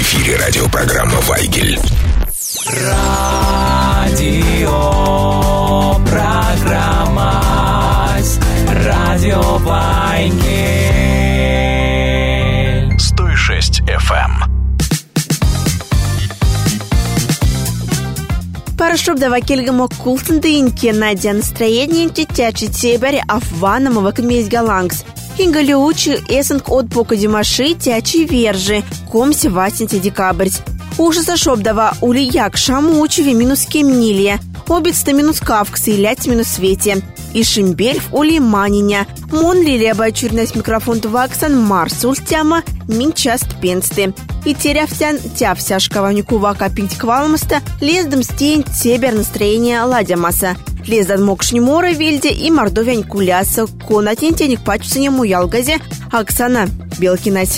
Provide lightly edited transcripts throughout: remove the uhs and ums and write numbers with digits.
эфире радиопрограмма «Вайгель». Радиопрограмма «Радио Вайгель». 106 FM. Парашубдава кельгамо култындыинке Надя настроение тетячи тебери афванама вакмесь галангс. Хингалиучи эсенк от пока димаши тячи вержи. Комси васенте декабрьс. Ужаса шобдава улияк шамучеви минус кемнилия. Обидста минус кавксы и лять минус свете. И шимбельф ули маниня. Мон лилия байчурнась микрофон туваксан марс ультяма минчаст пенсты. И терявтян тявся шкаванюку вака пинть квалмаста лездом стень тебер настроение ладямаса. Лездан мокшни мора вельде и мордовянь куляса конатень тенек пачуцене муялгазе Оксана Белкинась.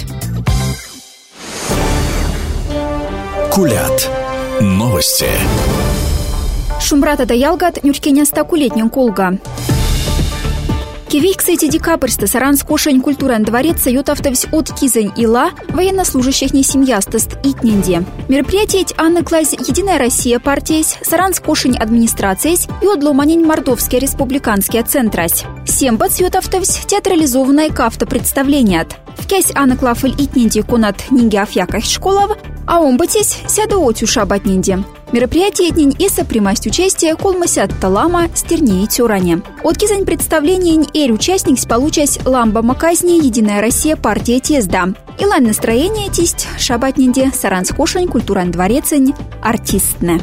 Кулят. Новости. Шумрата да ялгат нюркеня стакулетнен колга. Кивейк сети декабрьста Саранск кошень культуран дворец ютавтовсь от кизень ила военнослужащих не семьястыст итненде. Мероприятие Анны Клаз Единая Россия партиясь, Саранск кошень администрациясь и одломанень Мордовский республиканский центрась. Сембац ютавтовсь театрализованное кафта представление. В кязь Анны Клафель итненде конат нинги афьяках школов, а омбатись сяда отюша батненде. Мероприятие этнень эса примасть участие колмасят талама стерни и тюране. От кизань представления эрь участник получась ламба маказни Единая Россия партия тезда. Илан настроение тисть шабатненде Саранск кошень культуран дворецень артистне.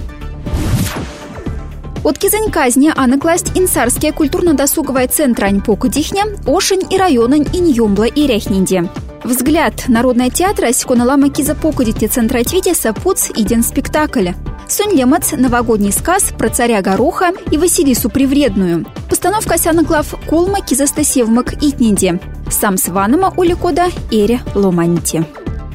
От кизань казни Анны Класть инсарские культурно-досуговые центры Аньпока Дихня, Ошень и районань Иньюмбла и Ряхнинде. Взгляд Народного театра сконалама киза покудите центра Твитеса пуц иден спектакль. Сонь лемац новогодний сказ про царя Гороха и Василису Привредную. Постановка Сянаклав Колма кизастасевмак итнинде. Сам сванома уликода эре ломанти.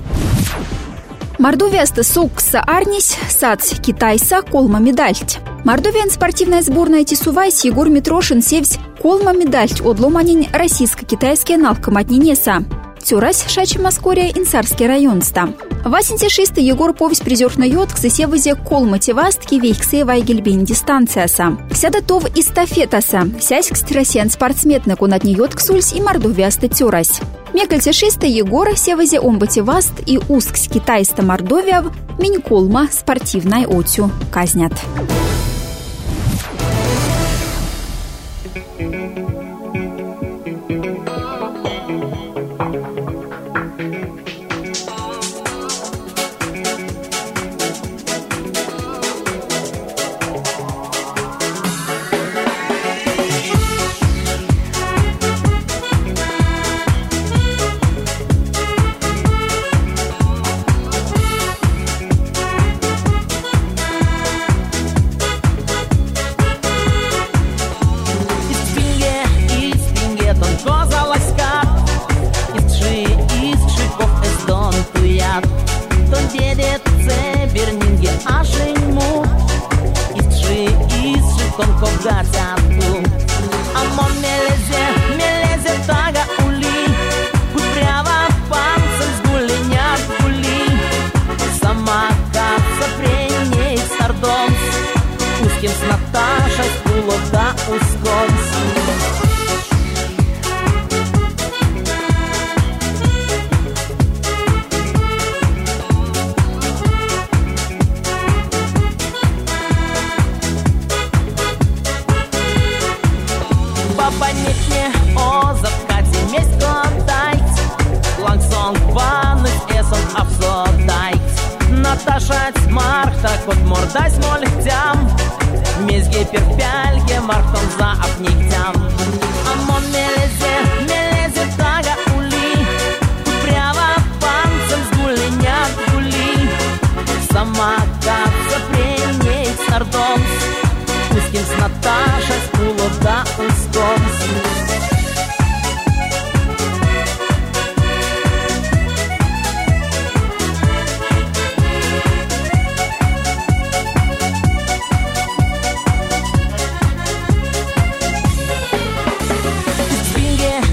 Мордовияста сокса арнись сац китайса колма медальть. Мордовиян спортивная сборная Тисувайс Егор Митрошин севсь колма медальть одломанень российско-китайские налкоматнинеса. Тюрась шачи Москория инсарский район ста. Васенте шисты Егор повесть призер на йод к засевазе колма тевастки вейксе вайгельбин дистанцияса. Сяда тов эстафетаса. Сясь к стиросен спортсметна кунат нейот к сульс и мордовияста тюрась. Мекальте шисты Егора севазе омбатеваст и уск с китайста Мордовия минь колма спортивной отю казнят.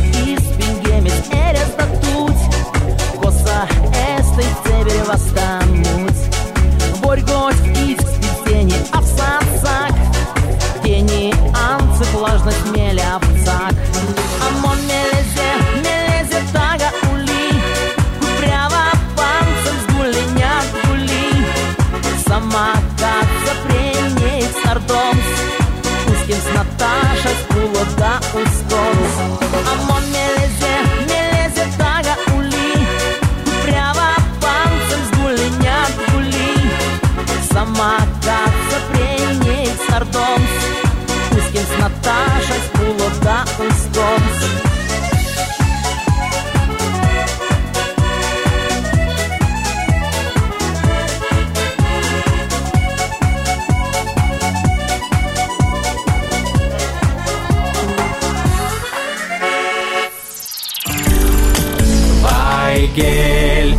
Коса эстой цебери восстан. устос. Amo meleze taga uli, прямо панцем сгулинят гули. Сама каца преней сардомс, узким с Наташей с пулода устос. Вайгель.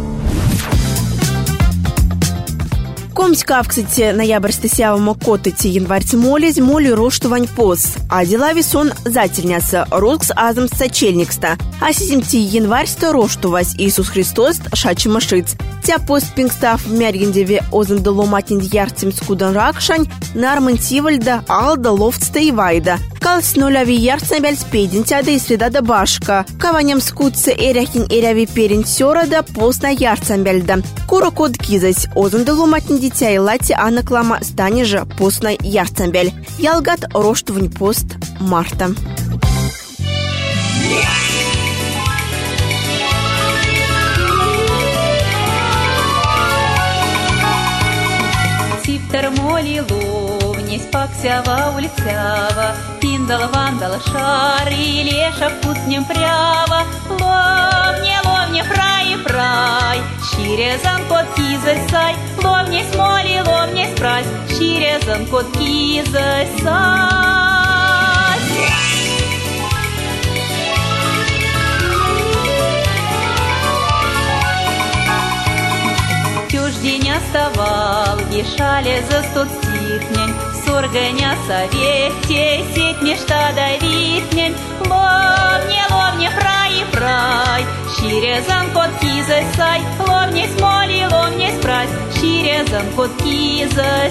Комська, кстати, ноябрь стасявому котыти январь молез, моли роштувань пос. А дела весон зательняса, рокс азам сочельникста. А сизимти январь сто роштувась Иисус Христос шачи машиц. Тя пост пингстав в мяргендеве озандаломатин ярцем скудан ракшань, нармантивальда алда лофтста и вайда. Калс нуляви ярцем бельспедин тяда и среда да башка. Каваням скутся эряхин эряви перин сёрада пост на ярцем бельда. Кура код кизась озандаломатин дитя и лати анаклама стане же пост на ярцем бель. Ялгат роштувань пост марта. Термолило, вниз паксява улицява, пиндал вандал шар и леша вкуснем прява. Ловне фрай, щирезан кот кизасай, ловне смоли, ловне спрась, щирезан кот кизасай. День оставал, ешали за стот стихнень, сорганя совете, сеть мечта давитнень. Ловне фрай, щирезан кот кизасай, ловне смоли, ловне спрась, щирезан кот кизасай.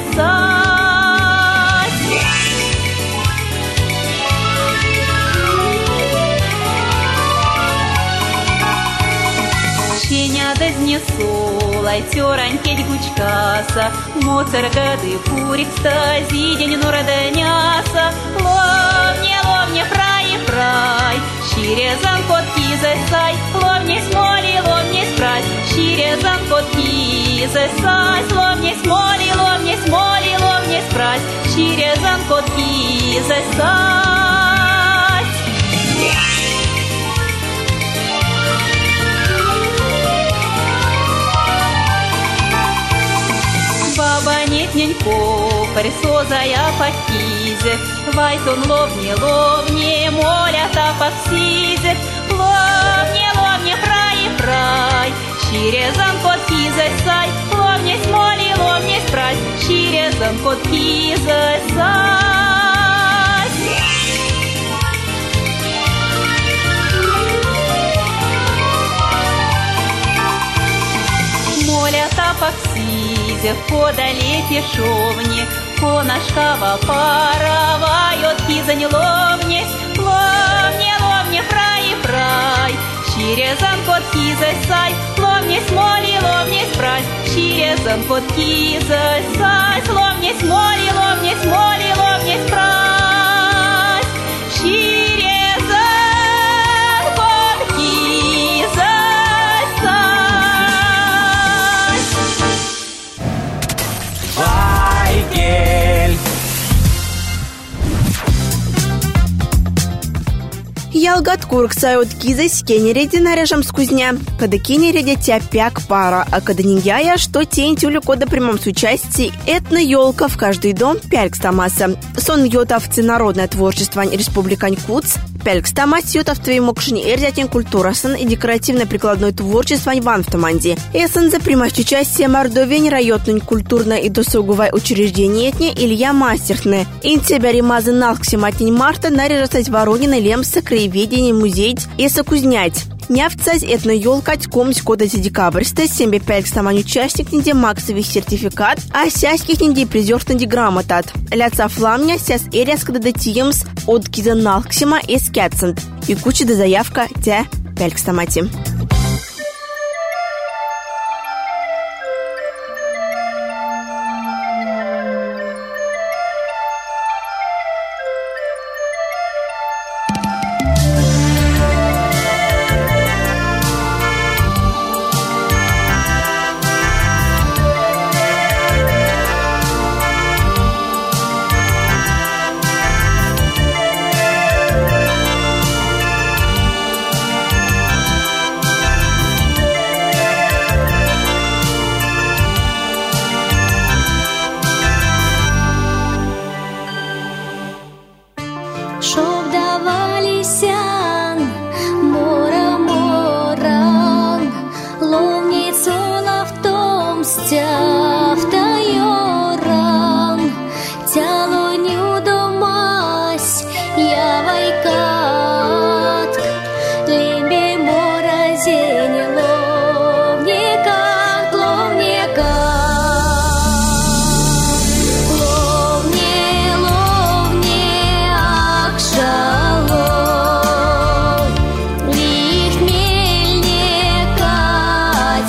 Щеня дознесу, лайтеранькеть гучкаса, моцаргады пурикста, зидень нураденяса. Ловне фрай, щирезан кот кизасай, ловне смоли, ловне спрась, щирезан кот кизасай. Ловне смоли, ловне спрась, щирезан кот кизасай. Баба нет нянько, присозая пакизе, вайтон ловне, моля та паксизе. Ловне фрай, щирезан кот кизасай, ловне смоли, ловне спрась, щирезан кот кизасай. Моля та паксизе, подали пешовни, конашкава пара, вает кизань ловне. Ловне фрай, щирезан кот кизасай, ловне смоли, ловне спрась, щирезан кот кизасай. Ловне смоли, ловне спрась, щирезан кот кизасай. Вайгель. Ялгат курксают кизась кенереди наряжам скузня, когда кенереди тяпяк пара, а когда нигяя, что тень тюлю кода прямом с участии этно елка в каждый дом пялькстамаса. Сон йотовцы народное творчество республикань Куц, пялькстамас йотовтвей мокшни эрзятин культурасын и декоративно-прикладное творчество ван в Таманде. Эсэн за примать участие мордовень райотнень культурное и досуговое учреждение этне Илья Мастерхне. Интебя ремазы налкси матень марта наряжать Воронина лемса краеведение музей и сокузнять. Нявцать этно елкать комсь кода декабрьста, сембе пялькстамань участник нинде максовый сертификат, а сяських нинде призер нинде грамотат. Ляца фламня сяс эриас когда датиемс от киза налксима и скятсент. И куча до заявка тя пялькстамати.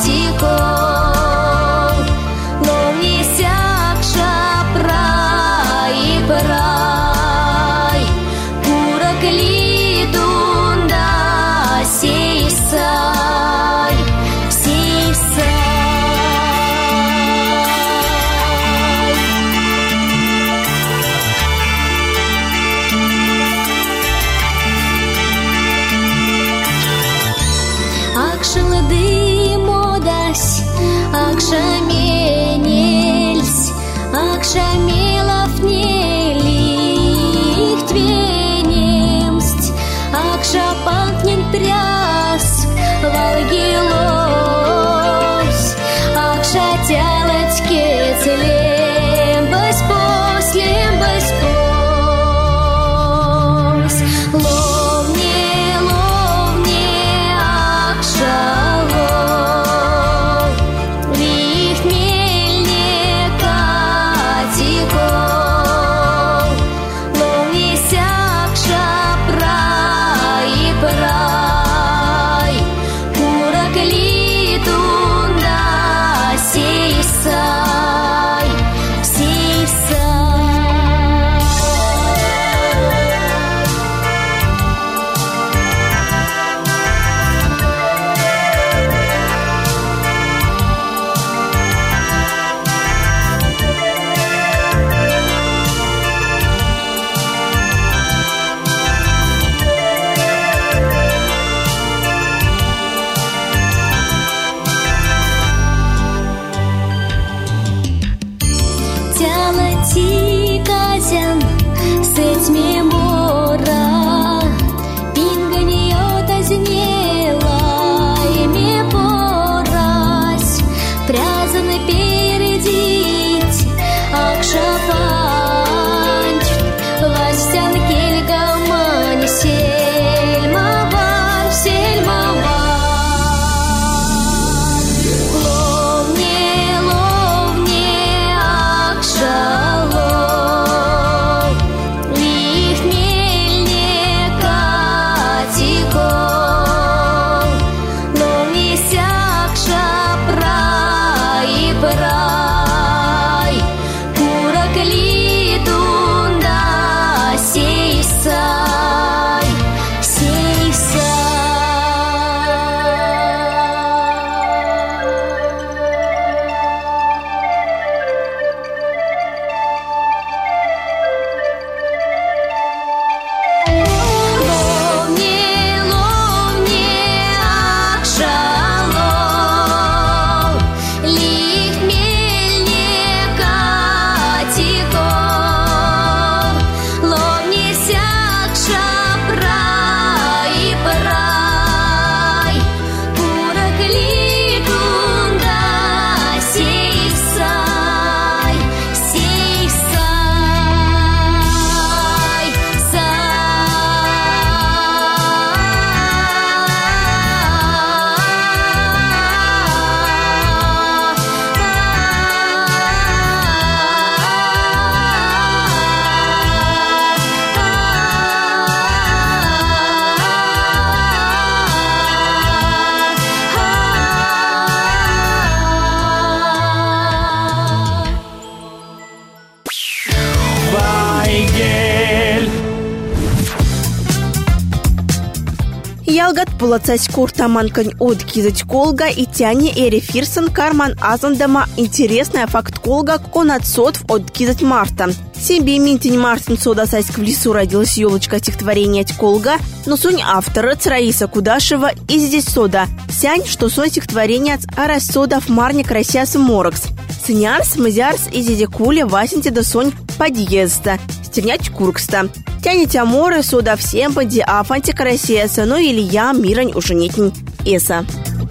Ялгат пулацась куртаманкань от кизать колга и тяни эрефирсон карман азандама интересная факт колга конатсот от кизать марта. Себе минтень Мартин содасась в лесу родилась елочка стихотворения от колга, но сунь автора Раиса Кудашева и здесь сода. Сянь, что сон стихотворение от арасодов марник Россиас Морокс. Сынярс, мазярс и зизе куля васенте да сонь подъезда. Стернять куркста. Тянете аморы, сода всем поди, а фантика Россиаса, ну или я, мирань уже нетень эса.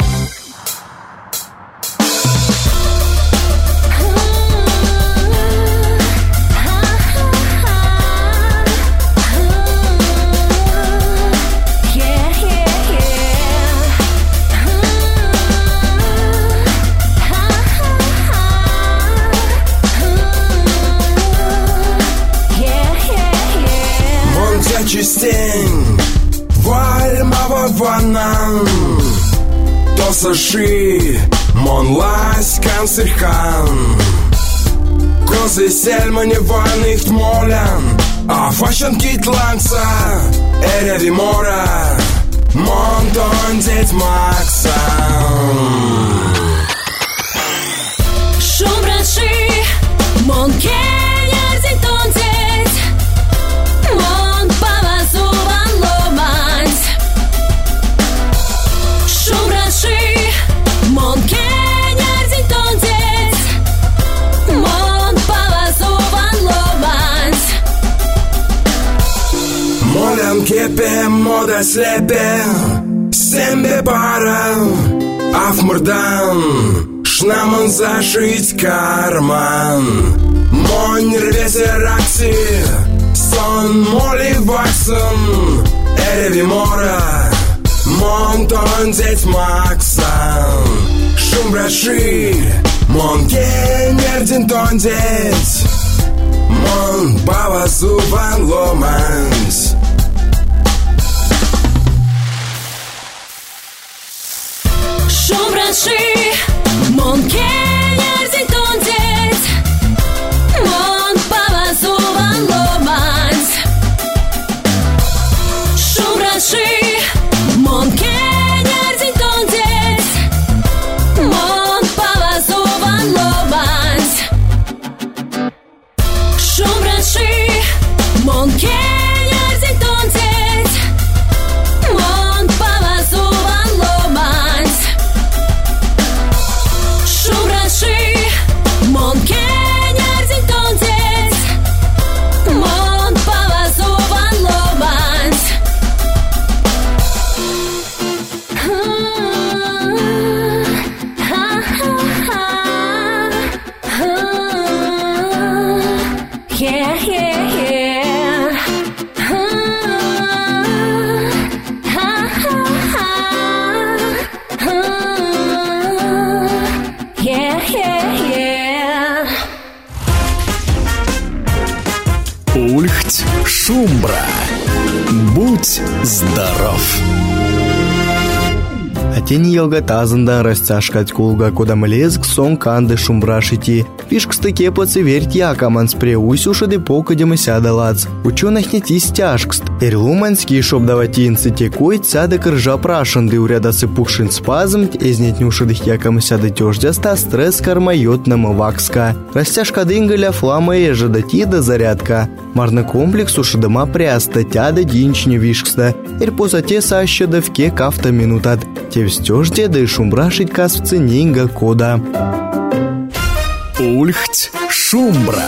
Частень Вальмава ванан Тосаши Mon laskan sirkan Kozy selmani var nicht målen Fashion kit langsa Erevi mora Monton zet maxam Shumbrashi Mon kenyer zinton zet Mon pavazuvan lomans Shumbrashi Mon kenyer zinton zet Mon pavazuvan lomans Molem kepe moda slepe Sembe para Afmurdan Шнаман зашить карман Монь рвесе ракси Сон моли ваксен Эреви мора Монтон зет максан Шумбраши Мон кенердин тон зет Мон бавазу ван ломанс Shumbrashi Mon kenyer zinton zet Mon pavazuvan lomans Shumbrashi Mon kenyer zinton zet Mon pavazuvan lomans Shumbrashi Mon kenyer zinton zet Mon pavazuvan lomans Shumbrashi Mon kenyer zinton zet Mon pavazuvan lomans Yeah, yeah, yeah Yeah, yeah, yeah Ульхть Шумбра. Будь здоров. Атен елга тазында растяжкать кулга кодам лезг сон канды шумбрашити. Пишксты кепацы верть якаманс преусюшады покадем и сядалац. Ученых не тись тяжкст. Эрлуманский шоб даватинцы текой сядак ржа прашанды урядасы пухшин спазм, эзнетнюшадых якам и сяды тёждяста стресс кармайот намывакска. Растяжка дынгаля флама ежадати да зарядка. Марна комплекс ушадыма пряста тяда динчне вишкста. Эрпозате сащадовке кафта минутат. Тевстёжде да и шумбрашить касвцы нинга кода. Ульхть Шумбра.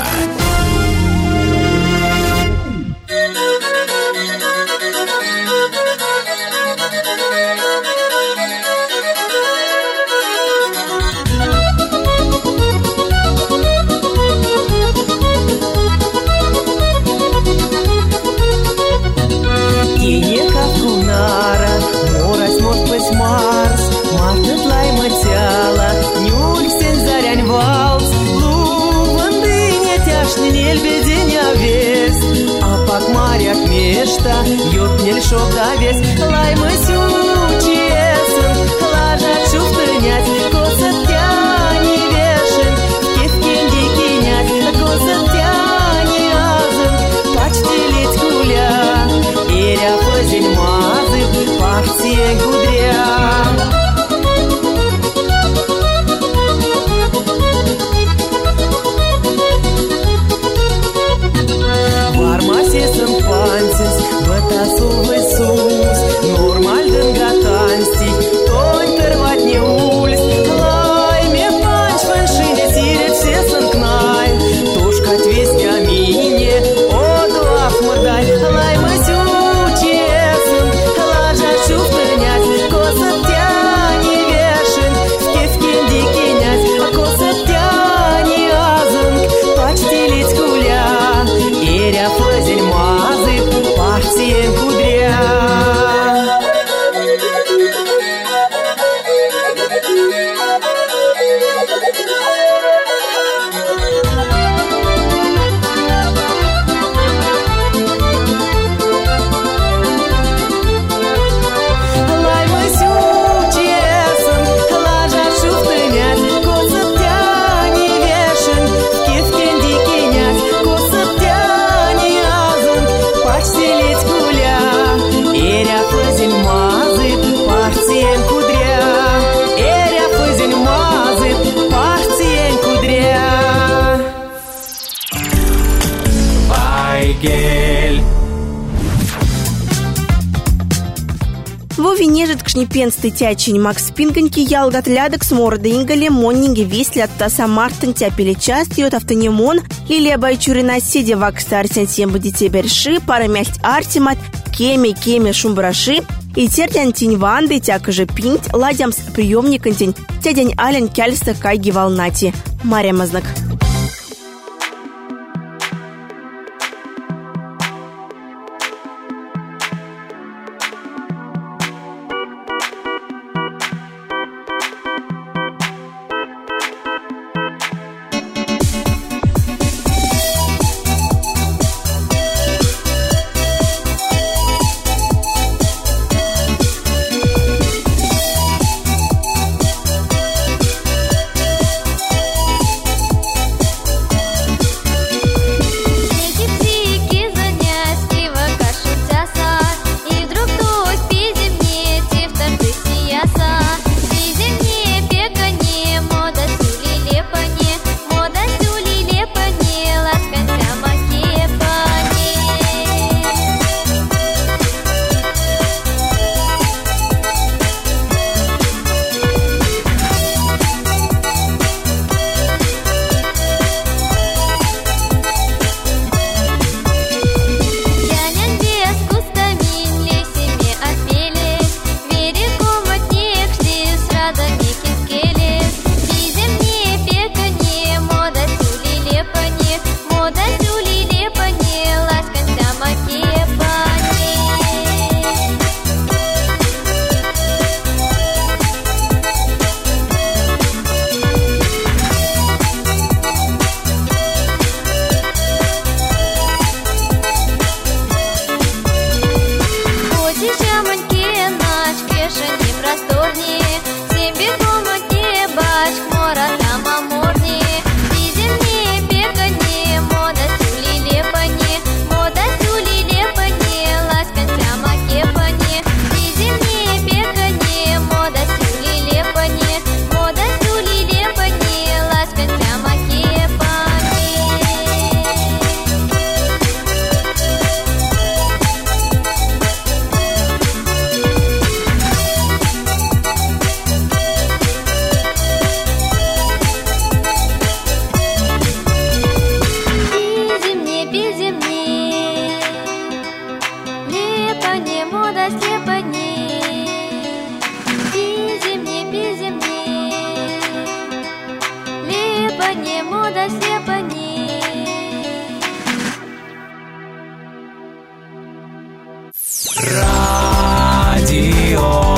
Ушни пенсты тячин Макс Пинганьки ялгат лядок с морды ингале моннинги вислят таса мартын тяпели част йот автонемон Лилия Байчурина сидя вакста арсенсием будете берши пара мясть артимат кеме шумбраши и тердян тень ванды тяка же пинть ладямс приемникан тень тядянь ален кяльста кайги волнати. Мария Мазнак.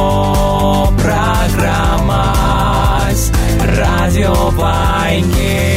Радио Вайнки.